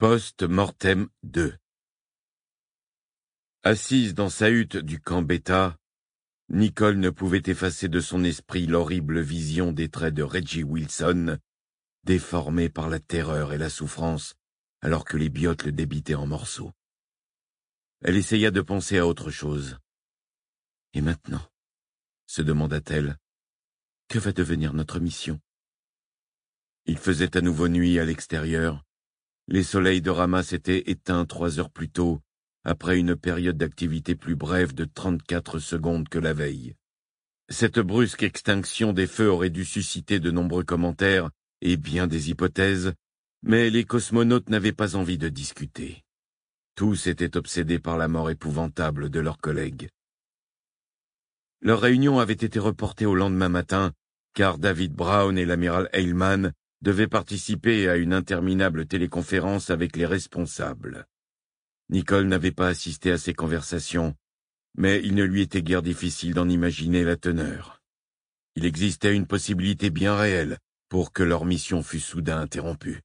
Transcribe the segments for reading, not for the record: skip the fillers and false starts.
Post-mortem 2. Assise dans sa hutte du camp Beta, Nicole ne pouvait effacer de son esprit l'horrible vision des traits de Reggie Wilson, déformés par la terreur et la souffrance, alors que les biotes le débitaient en morceaux. Elle essaya de penser à autre chose. Et maintenant, se demanda-t-elle, que va devenir notre mission? Il faisait à nouveau nuit à l'extérieur. Les soleils de Rama s'étaient éteints 3 heures plus tôt, après une période d'activité plus brève de 34 secondes que la veille. Cette brusque extinction des feux aurait dû susciter de nombreux commentaires et bien des hypothèses, mais les cosmonautes n'avaient pas envie de discuter. Tous étaient obsédés par la mort épouvantable de leurs collègues. Leur réunion avait été reportée au lendemain matin, car David Brown et l'amiral Heyman devaient participer à une interminable téléconférence avec les responsables. Nicole n'avait pas assisté à ces conversations, mais il ne lui était guère difficile d'en imaginer la teneur. Il existait une possibilité bien réelle pour que leur mission fût soudain interrompue.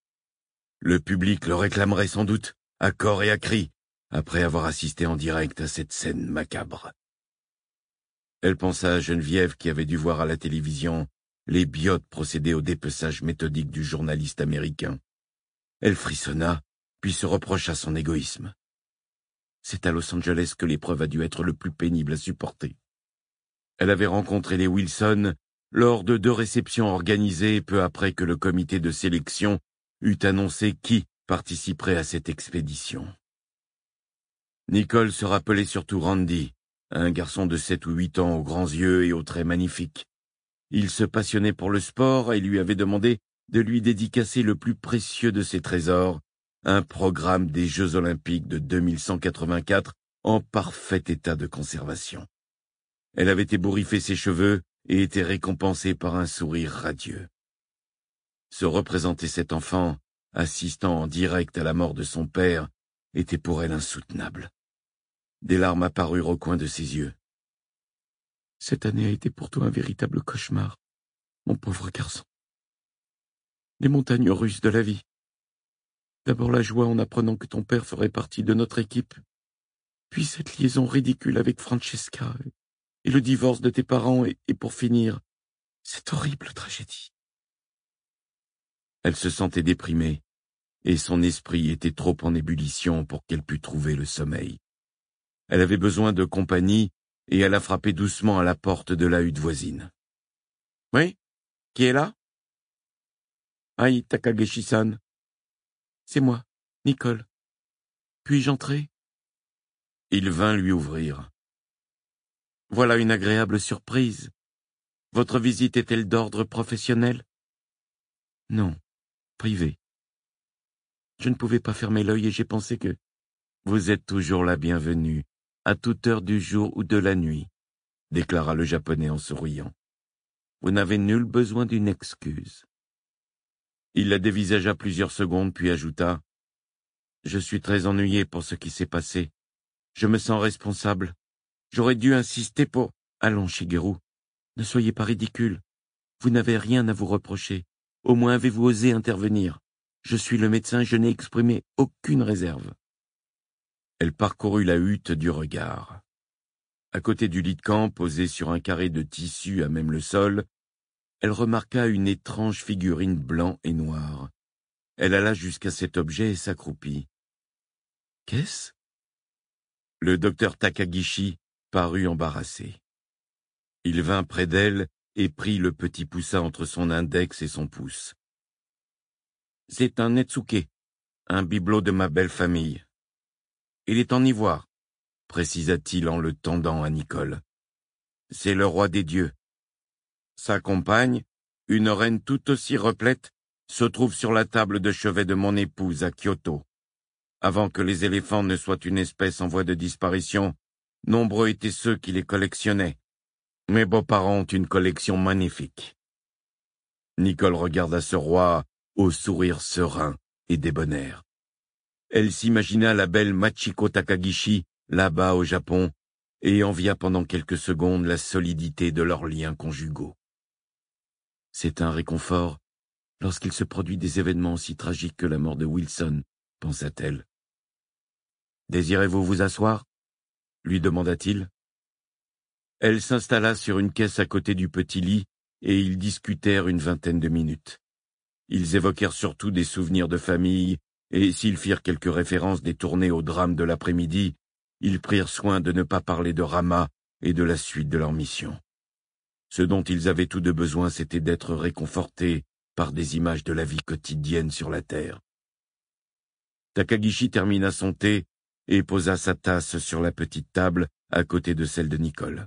Le public le réclamerait sans doute, à corps et à cri, après avoir assisté en direct à cette scène macabre. Elle pensa à Geneviève qui avait dû voir à la télévision les biotes procéder au dépeçage méthodique du journaliste américain. Elle frissonna, puis se reprocha son égoïsme. C'est à Los Angeles que l'épreuve a dû être le plus pénible à supporter. Elle avait rencontré les Wilson lors de 2 réceptions organisées peu après que le comité de sélection eut annoncé qui participerait à cette expédition. Nicole se rappelait surtout Randy, un garçon de 7 ou 8 ans aux grands yeux et aux traits magnifiques. Il se passionnait pour le sport et lui avait demandé de lui dédicacer le plus précieux de ses trésors, un programme des Jeux Olympiques de 2184 en parfait état de conservation. Elle avait ébouriffé ses cheveux et était récompensée par un sourire radieux. Se représenter cet enfant, assistant en direct à la mort de son père, était pour elle insoutenable. Des larmes apparurent au coin de ses yeux. « Cette année a été pour toi un véritable cauchemar, mon pauvre garçon. Les montagnes russes de la vie. D'abord la joie en apprenant que ton père ferait partie de notre équipe, puis cette liaison ridicule avec Francesca, et le divorce de tes parents, et pour finir, cette horrible tragédie. » Elle se sentait déprimée, et son esprit était trop en ébullition pour qu'elle pût trouver le sommeil. Elle avait besoin de compagnie, et elle a frappé doucement à la porte de la hutte voisine. « Oui? Qui est là? »« Aïe, Takageshi-san. C'est moi, Nicole. Puis-je entrer ?» Il vint lui ouvrir. « Voilà une agréable surprise. Votre visite est-elle d'ordre professionnel? »« Non, privé. Je ne pouvais pas fermer l'œil et j'ai pensé que... »« Vous êtes toujours la bienvenue, à toute heure du jour ou de la nuit, » déclara le Japonais en souriant. « Vous n'avez nul besoin d'une excuse. » Il la dévisagea plusieurs secondes, puis ajouta « Je suis très ennuyé pour ce qui s'est passé. Je me sens responsable. J'aurais dû insister pour... » « Allons, Shigeru, ne soyez pas ridicule. Vous n'avez rien à vous reprocher. Au moins avez-vous osé intervenir. Je suis le médecin, je n'ai exprimé aucune réserve. » Elle parcourut la hutte du regard. À côté du lit de camp, posé sur un carré de tissu à même le sol, elle remarqua une étrange figurine blanc et noire. Elle alla jusqu'à cet objet et s'accroupit. « Qu'est-ce » Le docteur Takagishi parut embarrassé. Il vint près d'elle et prit le petit poussin entre son index et son pouce. « C'est un Netsuke, un bibelot de ma belle famille. Il est en ivoire, » précisa-t-il en le tendant à Nicole. « C'est le roi des dieux. Sa compagne, une reine tout aussi replète, se trouve sur la table de chevet de mon épouse à Kyoto. Avant que les éléphants ne soient une espèce en voie de disparition, nombreux étaient ceux qui les collectionnaient. Mes beaux-parents ont une collection magnifique. » Nicole regarda ce roi au sourire serein et débonnaire. Elle s'imagina la belle Machiko Takagishi là-bas au Japon et envia pendant quelques secondes la solidité de leurs liens conjugaux. C'est un réconfort lorsqu'il se produit des événements aussi tragiques que la mort de Wilson, pensa-t-elle. Désirez-vous vous asseoir? Lui demanda-t-il. Elle s'installa sur une caisse à côté du petit lit et ils discutèrent une vingtaine de minutes. Ils évoquèrent surtout des souvenirs de famille et s'ils firent quelques références détournées au drame de l'après-midi, ils prirent soin de ne pas parler de Rama et de la suite de leur mission. Ce dont ils avaient tous deux besoin, c'était d'être réconfortés par des images de la vie quotidienne sur la terre. Takagishi termina son thé et posa sa tasse sur la petite table à côté de celle de Nicole.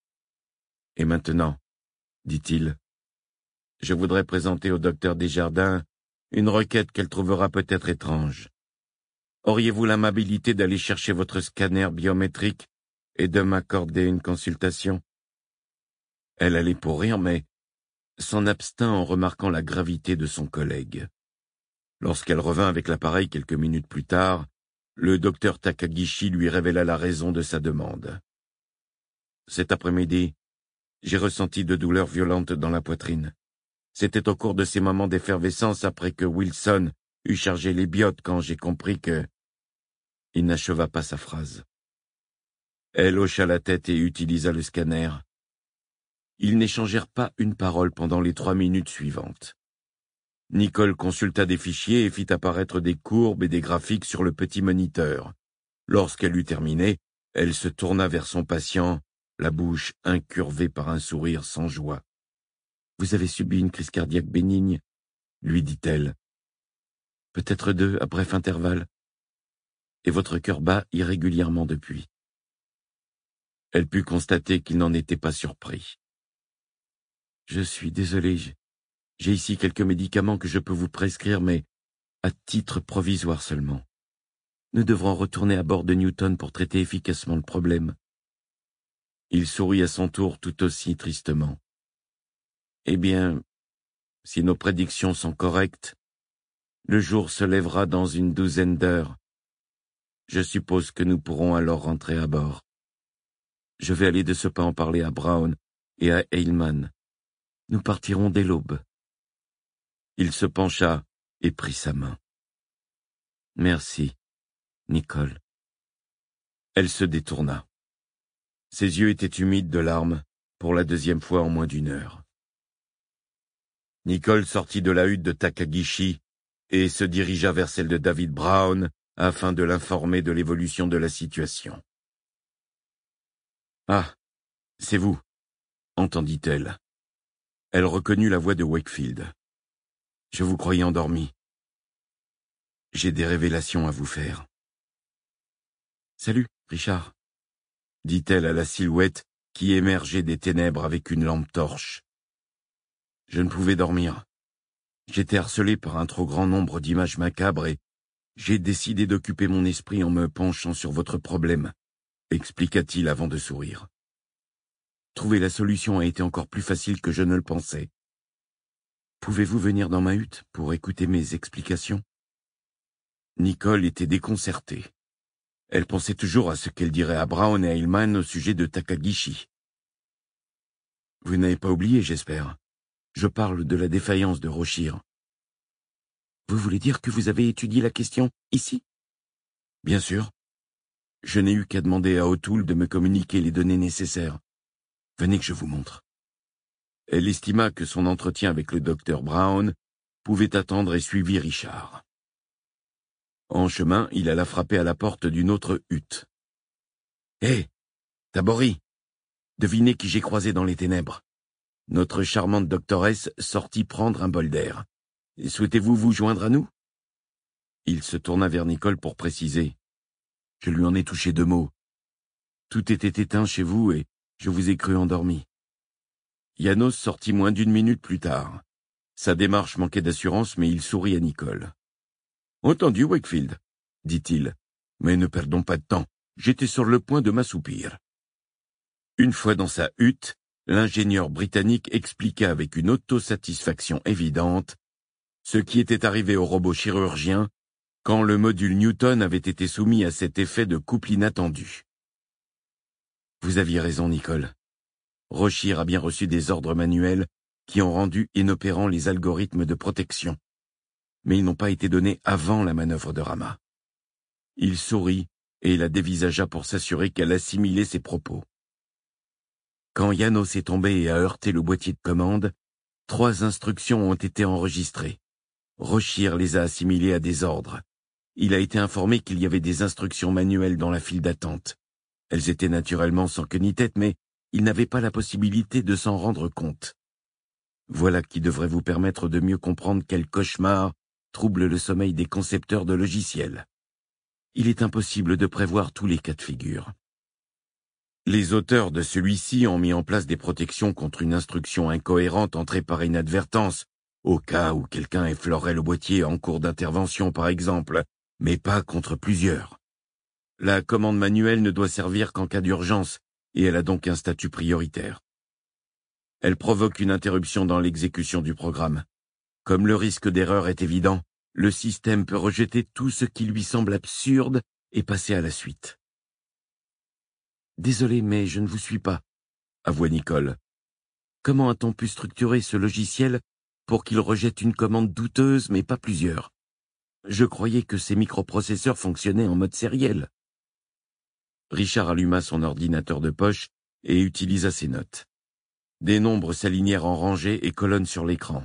« Et maintenant, dit-il, je voudrais présenter au docteur Desjardins une requête qu'elle trouvera peut-être étrange. Auriez-vous l'amabilité d'aller chercher votre scanner biométrique et de m'accorder une consultation ?» Elle allait pour rire, mais s'en abstint en remarquant la gravité de son collègue. Lorsqu'elle revint avec l'appareil quelques minutes plus tard, le docteur Takagishi lui révéla la raison de sa demande. « Cet après-midi, j'ai ressenti de douleurs violentes dans la poitrine. C'était au cours de ces moments d'effervescence après que Wilson eut chargé les biotes quand j'ai compris que... » Il n'acheva pas sa phrase. Elle hocha la tête et utilisa le scanner. Ils n'échangèrent pas une parole pendant les 3 minutes suivantes. Nicole consulta des fichiers et fit apparaître des courbes et des graphiques sur le petit moniteur. Lorsqu'elle eut terminé, elle se tourna vers son patient, la bouche incurvée par un sourire sans joie. « Vous avez subi une crise cardiaque bénigne, » lui dit-elle. « Peut-être 2 à bref intervalle. Et votre cœur bat irrégulièrement depuis. » Elle put constater qu'il n'en était pas surpris. « Je suis désolé, j'ai ici quelques médicaments que je peux vous prescrire, mais à titre provisoire seulement. Nous devrons retourner à bord de Newton pour traiter efficacement le problème. » Il sourit à son tour tout aussi tristement. « Eh bien, si nos prédictions sont correctes, le jour se lèvera dans une 12aine d'heures. Je suppose que nous pourrons alors rentrer à bord. Je vais aller de ce pas en parler à Brown et à Heilman. Nous partirons dès l'aube. » Il se pencha et prit sa main. « Merci, Nicole. » Elle se détourna. Ses yeux étaient humides de larmes pour la 2e fois en moins d'1 heure. Nicole sortit de la hutte de Takagishi et se dirigea vers celle de David Brown afin de l'informer de l'évolution de la situation. « Ah, c'est vous, » entendit-elle. Elle reconnut la voix de Wakefield. « Je vous croyais endormi. J'ai des révélations à vous faire. »« Salut, Richard, » dit-elle à la silhouette qui émergeait des ténèbres avec une lampe torche. Je ne pouvais dormir. J'étais harcelé par un trop grand nombre d'images macabres et j'ai décidé d'occuper mon esprit en me penchant sur votre problème, expliqua-t-il avant de sourire. Trouver la solution a été encore plus facile que je ne le pensais. Pouvez-vous venir dans ma hutte pour écouter mes explications? Nicole était déconcertée. Elle pensait toujours à ce qu'elle dirait à Brown et à Heilman au sujet de Takagishi. Vous n'avez pas oublié, j'espère. Je parle de la défaillance de Roshir. Vous voulez dire que vous avez étudié la question ici? Bien sûr. Je n'ai eu qu'à demander à O'Toole de me communiquer les données nécessaires. Venez que je vous montre. Elle estima que son entretien avec le docteur Brown pouvait attendre et suivit Richard. En chemin, il alla frapper à la porte d'une autre hutte. « Hé, Tabori, devinez qui j'ai croisé dans les ténèbres. Notre charmante doctoresse sortit prendre un bol d'air. Souhaitez-vous vous joindre à nous ?» Il se tourna vers Nicole pour préciser. « Je lui en ai touché 2 mots. Tout était éteint chez vous et je vous ai cru endormi. » Janos sortit moins d'1 minute plus tard. Sa démarche manquait d'assurance, mais il sourit à Nicole. « Entendu, Wakefield, » dit-il. « Mais ne perdons pas de temps. J'étais sur le point de m'assoupir. » Une fois dans sa hutte, l'ingénieur britannique expliqua avec une autosatisfaction évidente ce qui était arrivé au robot chirurgien quand le module Newton avait été soumis à cet effet de couple inattendu. « Vous aviez raison, Nicole. Roshir a bien reçu des ordres manuels qui ont rendu inopérants les algorithmes de protection. mais ils n'ont pas été donnés avant la manœuvre de Rama. Il sourit et la dévisagea pour s'assurer qu'elle assimilait ses propos. Quand Janos est tombé et a heurté le boîtier de commande, 3 instructions ont été enregistrées. Roshir les a assimilées à des ordres. Il a été informé qu'il y avait des instructions manuelles dans la file d'attente. Elles étaient naturellement sans queue ni tête, mais il n'avait pas la possibilité de s'en rendre compte. Voilà qui devrait vous permettre de mieux comprendre quel cauchemar trouble le sommeil des concepteurs de logiciels. Il est impossible de prévoir tous les cas de figure. Les auteurs de celui-ci ont mis en place des protections contre une instruction incohérente entrée par inadvertance, au cas où quelqu'un effleurerait le boîtier en cours d'intervention par exemple, mais pas contre plusieurs. La commande manuelle ne doit servir qu'en cas d'urgence, et elle a donc un statut prioritaire. Elle provoque une interruption dans l'exécution du programme. Comme le risque d'erreur est évident, le système peut rejeter tout ce qui lui semble absurde et passer à la suite. Désolé, mais je ne vous suis pas, avoua Nicole. Comment a-t-on pu structurer ce logiciel pour qu'il rejette une commande douteuse mais pas plusieurs? Je croyais que ces microprocesseurs fonctionnaient en mode sériel. Richard alluma son ordinateur de poche et utilisa ses notes. Des nombres s'alignèrent en rangées et colonnes sur l'écran.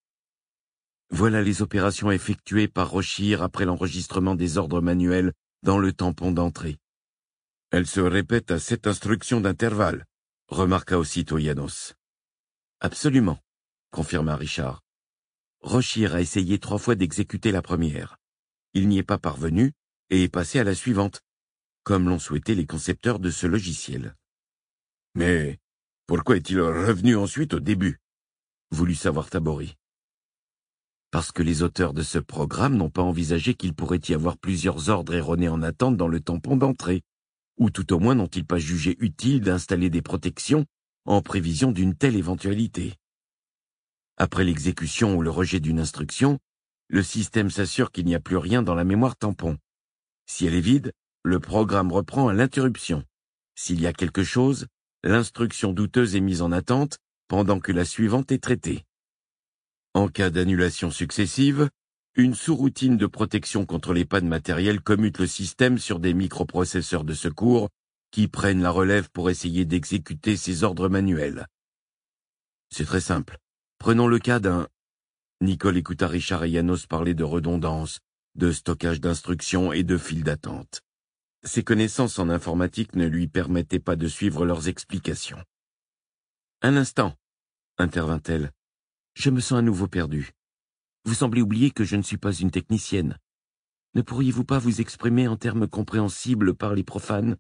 Voilà les opérations effectuées par Roshir après l'enregistrement des ordres manuels dans le tampon d'entrée. Elle se répète à 7 instructions d'intervalle, remarqua aussitôt Janos. Absolument, confirma Richard. Roshir a essayé 3 fois d'exécuter la première. Il n'y est pas parvenu et est passé à la suivante, comme l'ont souhaité les concepteurs de ce logiciel. Mais pourquoi est-il revenu ensuite au début? Voulut savoir Tabori. Parce que les auteurs de ce programme n'ont pas envisagé qu'il pourrait y avoir plusieurs ordres erronés en attente dans le tampon d'entrée, ou tout au moins n'ont-ils pas jugé utile d'installer des protections en prévision d'une telle éventualité. Après l'exécution ou le rejet d'une instruction, le système s'assure qu'il n'y a plus rien dans la mémoire tampon. Si elle est vide, le programme reprend à l'interruption. S'il y a quelque chose, l'instruction douteuse est mise en attente pendant que la suivante est traitée. En cas d'annulation successive, une sous-routine de protection contre les pannes matérielles commute le système sur des microprocesseurs de secours qui prennent la relève pour essayer d'exécuter ces ordres manuels. C'est très simple. Prenons le cas d'un... Nicole écouta Richard et Janos parler de redondance, de stockage d'instructions et de files d'attente. Ses connaissances en informatique ne lui permettaient pas de suivre leurs explications. Un instant, intervint-elle. Je me sens à nouveau perdue. Vous semblez oublier que je ne suis pas une technicienne. Ne pourriez-vous pas vous exprimer en termes compréhensibles par les profanes?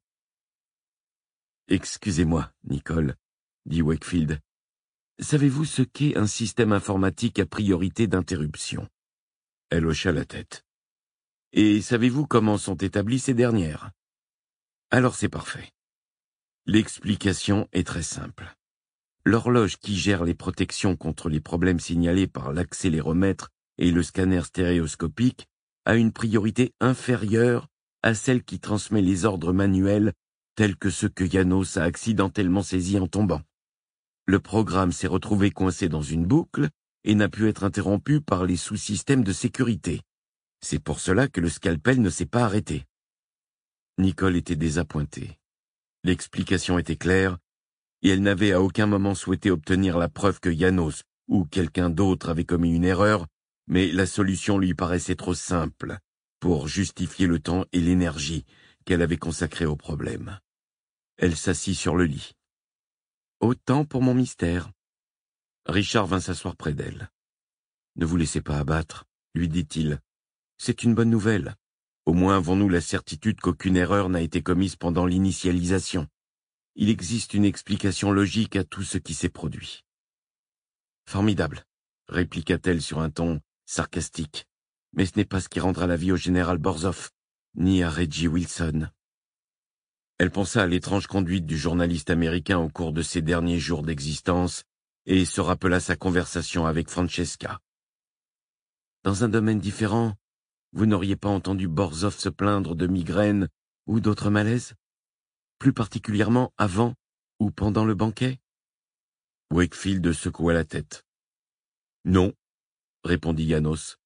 Excusez-moi, Nicole, dit Wakefield. Savez-vous ce qu'est un système informatique à priorité d'interruption? Elle hocha la tête. Et savez-vous comment sont établies ces dernières? Alors c'est parfait. L'explication est très simple. L'horloge qui gère les protections contre les problèmes signalés par l'accéléromètre et le scanner stéréoscopique a une priorité inférieure à celle qui transmet les ordres manuels tels que ceux que Janos a accidentellement saisis en tombant. Le programme s'est retrouvé coincé dans une boucle et n'a pu être interrompu par les sous-systèmes de sécurité. C'est pour cela que le scalpel ne s'est pas arrêté. Nicole était désappointée. L'explication était claire, et elle n'avait à aucun moment souhaité obtenir la preuve que Janos ou quelqu'un d'autre avait commis une erreur, mais la solution lui paraissait trop simple pour justifier le temps et l'énergie qu'elle avait consacrés au problème. Elle s'assit sur le lit. Autant pour mon mystère. Richard vint s'asseoir près d'elle. Ne vous laissez pas abattre, lui dit-il. C'est une bonne nouvelle. Au moins avons-nous la certitude qu'aucune erreur n'a été commise pendant l'initialisation. Il existe une explication logique à tout ce qui s'est produit. Formidable, répliqua-t-elle sur un ton sarcastique. Mais ce n'est pas ce qui rendra la vie au général Borzov, ni à Reggie Wilson. Elle pensa à l'étrange conduite du journaliste américain au cours de ses derniers jours d'existence et se rappela sa conversation avec Francesca. Dans un domaine différent, vous n'auriez pas entendu Borzov se plaindre de migraines ou d'autres malaises? Plus particulièrement avant ou pendant le banquet? Wakefield secoua la tête. Non, répondit Janos.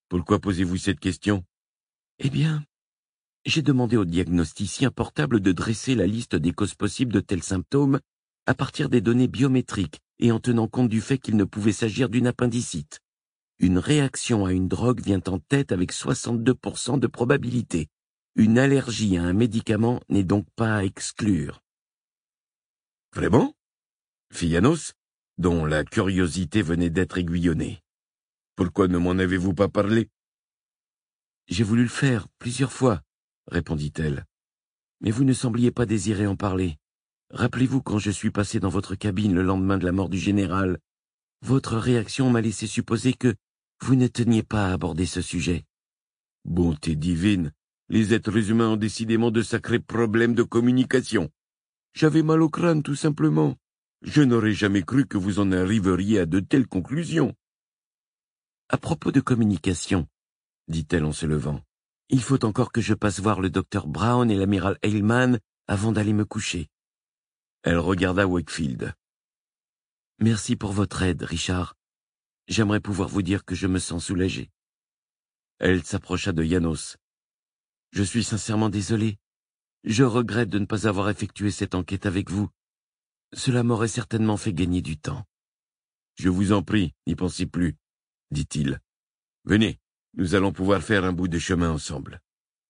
Pourquoi posez-vous cette question? Eh bien, j'ai demandé au diagnosticien portable de dresser la liste des causes possibles de tels symptômes à partir des données biométriques et en tenant compte du fait qu'il ne pouvait s'agir d'une appendicite. Une réaction à une drogue vient en tête avec 62% de probabilité. Une allergie à un médicament n'est donc pas à exclure. Vraiment? Fit Janos, dont la curiosité venait d'être aiguillonnée. Pourquoi ne m'en avez-vous pas parlé? J'ai voulu le faire plusieurs fois, répondit-elle. Mais vous ne sembliez pas désirer en parler. Rappelez-vous quand je suis passé dans votre cabine le lendemain de la mort du général. Votre réaction m'a laissé supposer que vous ne teniez pas à aborder ce sujet. Bonté divine, les êtres humains ont décidément de sacrés problèmes de communication. J'avais mal au crâne, tout simplement. Je n'aurais jamais cru que vous en arriveriez à de telles conclusions. À propos de communication, dit-elle en se levant, il faut encore que je passe voir le docteur Brown et l'amiral Haleman avant d'aller me coucher. Elle regarda Wakefield. Merci pour votre aide, Richard. J'aimerais pouvoir vous dire que je me sens soulagé. Elle s'approcha de Janos. Je suis sincèrement désolé. Je regrette de ne pas avoir effectué cette enquête avec vous. Cela m'aurait certainement fait gagner du temps. Je vous en prie, n'y pensez plus, dit-il. Venez, nous allons pouvoir faire un bout de chemin ensemble.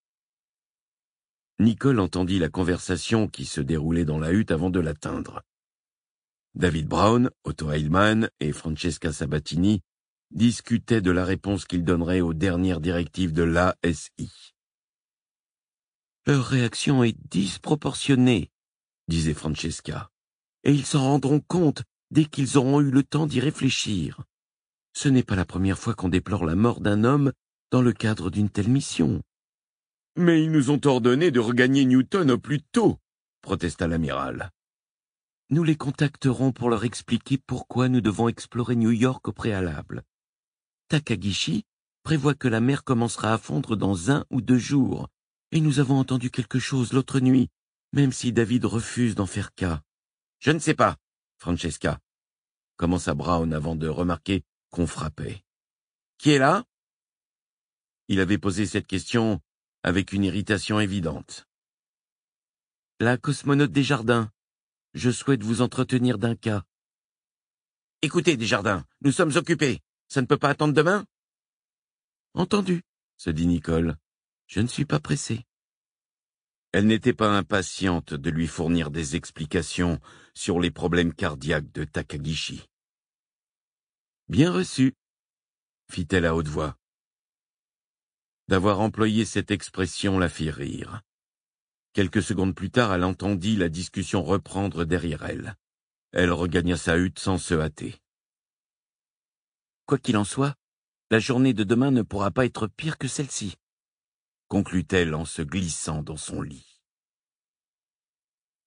Nicole entendit la conversation qui se déroulait dans la hutte avant de l'atteindre. David Brown, Otto Haleman et Francesca Sabatini discutaient de la réponse qu'ils donneraient aux dernières directives de l'ASI. Leur réaction est disproportionnée, disait Francesca, et ils s'en rendront compte dès qu'ils auront eu le temps d'y réfléchir. Ce n'est pas la première fois qu'on déplore la mort d'un homme dans le cadre d'une telle mission. Mais ils nous ont ordonné de regagner Newton au plus tôt, protesta l'amiral. Nous les contacterons pour leur expliquer pourquoi nous devons explorer New York au préalable. Takagishi prévoit que la mer commencera à fondre dans 1 ou 2 jours, et nous avons entendu quelque chose l'autre nuit, même si David refuse d'en faire cas. Je ne sais pas, Francesca, commença Brown avant de remarquer qu'on frappait. Qui est là? Il avait posé cette question avec une irritation évidente. La cosmonaute Desjardins. Je souhaite vous entretenir d'un cas. Écoutez, Desjardins, nous sommes occupés. Ça ne peut pas attendre demain? Entendu, se dit Nicole. Je ne suis pas pressée. Elle n'était pas impatiente de lui fournir des explications sur les problèmes cardiaques de Takagishi. Bien reçu, fit-elle à haute voix. D'avoir employé cette expression la fit rire. Quelques secondes plus tard, elle entendit la discussion reprendre derrière elle. Elle regagna sa hutte sans se hâter. Quoi qu'il en soit, la journée de demain ne pourra pas être pire que celle-ci, conclut-elle en se glissant dans son lit.